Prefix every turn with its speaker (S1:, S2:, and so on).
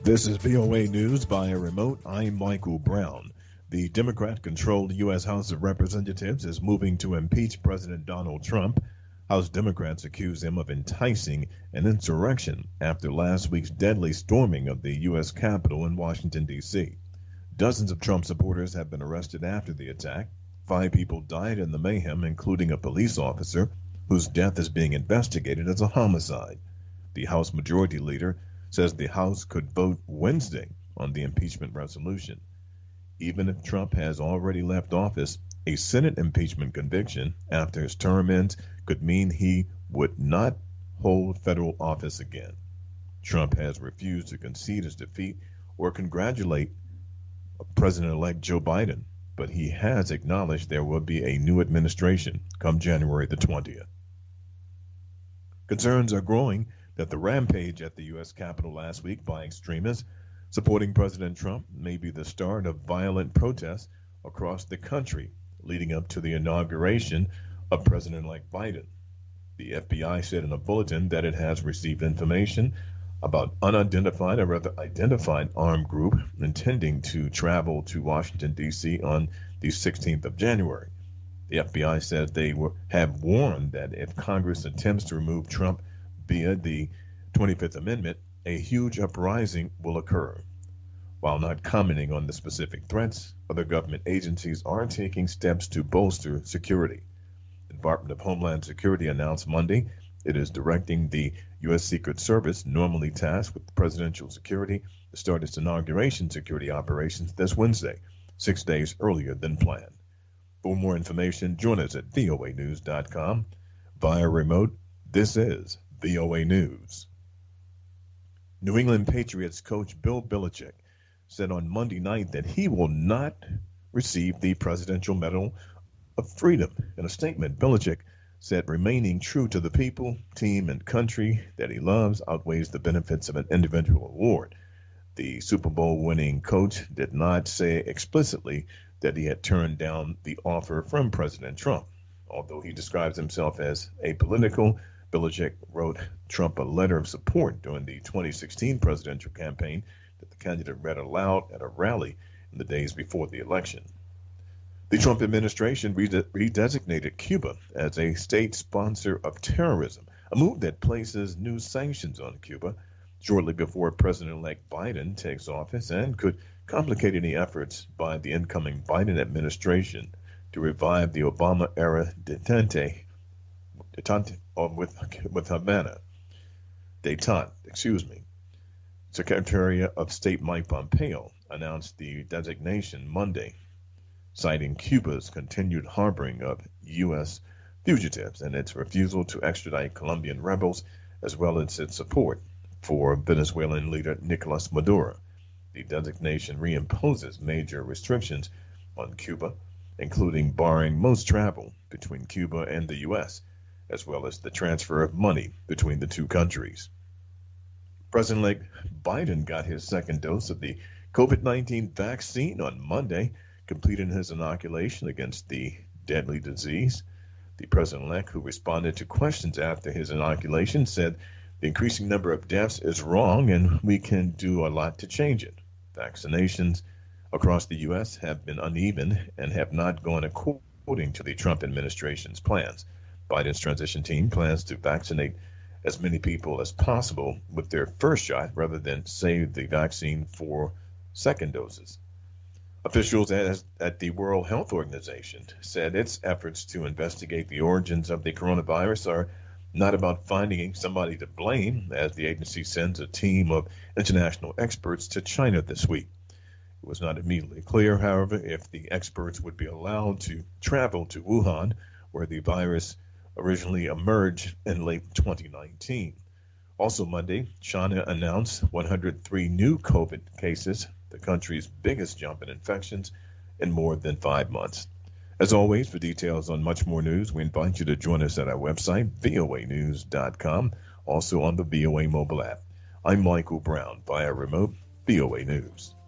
S1: This is VOA News via remote. I'm Michael Brown. The Democrat-controlled U.S. House of Representatives is moving to impeach President Donald Trump. House Democrats accuse him of enticing an insurrection after last week's deadly storming of the U.S. Capitol in Washington, D.C. Dozens of Trump supporters have been arrested after the attack. 5 people died in the mayhem, including a police officer whose death is being investigated as a homicide. The House Majority Leader says the House could vote Wednesday on the impeachment resolution. Even if Trump has already left office, a Senate impeachment conviction after his term ends could mean he would not hold federal office again. Trump has refused to concede his defeat or congratulate President-elect Joe Biden, but he has acknowledged there will be a new administration come January the 20th. Concerns are growing that the rampage at the U.S. Capitol last week by extremists supporting President Trump may be the start of violent protests across the country leading up to the inauguration of President-elect Biden. The FBI said in a bulletin that it has received information about unidentified or rather identified armed group intending to travel to Washington, D.C. on the 16th of January. The FBI says they have warned that if Congress attempts to remove Trump via the 25th Amendment, a huge uprising will occur. While not commenting on the specific threats, other government agencies are taking steps to bolster security. The Department of Homeland Security announced Monday it is directing the U.S. Secret Service, normally tasked with presidential security, to start its inauguration security operations this Wednesday, 6 days earlier than planned. For more information, join us at voanews.com. Via remote, this is VOA News. New England Patriots coach Bill Belichick said on Monday night that he will not receive the Presidential Medal of Freedom. In a statement, Belichick said remaining true to the people, team, and country that he loves outweighs the benefits of an individual award. The Super Bowl winning coach did not say explicitly that he had turned down the offer from President Trump. Although he describes himself as apolitical, Belichick wrote Trump a letter of support during the 2016 presidential campaign that the candidate read aloud at a rally in the days before the election. The Trump administration redesignated Cuba as a state sponsor of terrorism, a move that places new sanctions on Cuba shortly before President-elect Biden takes office and could complicate any efforts by the incoming Biden administration to revive the Obama-era detente with Havana. Secretary of State Mike Pompeo announced the designation Monday, citing Cuba's continued harboring of U.S. fugitives and its refusal to extradite Colombian rebels, as well as its support for Venezuelan leader Nicolas Maduro. The designation reimposes major restrictions on Cuba, including barring most travel between Cuba and the U.S., as well as the transfer of money between the two countries. President-elect Biden got his second dose of the COVID-19 vaccine on Monday, completing his inoculation against the deadly disease. The president-elect, who responded to questions after his inoculation, said the increasing number of deaths is wrong and we can do a lot to change it. Vaccinations across the U.S. have been uneven and have not gone according to the Trump administration's plans. Biden's transition team plans to vaccinate as many people as possible with their first shot rather than save the vaccine for second doses. Officials at the World Health Organization said its efforts to investigate the origins of the coronavirus are not about finding somebody to blame, as the agency sends a team of international experts to China this week. It was not immediately clear, however, if the experts would be allowed to travel to Wuhan, where the virus originally emerged in late 2019. Also Monday, China announced 103 new COVID cases, the country's biggest jump in infections in more than 5 months. As always, for details on much more news, we invite you to join us at our website, voanews.com, also on the VOA mobile app. I'm Michael Brown, via remote VOA News.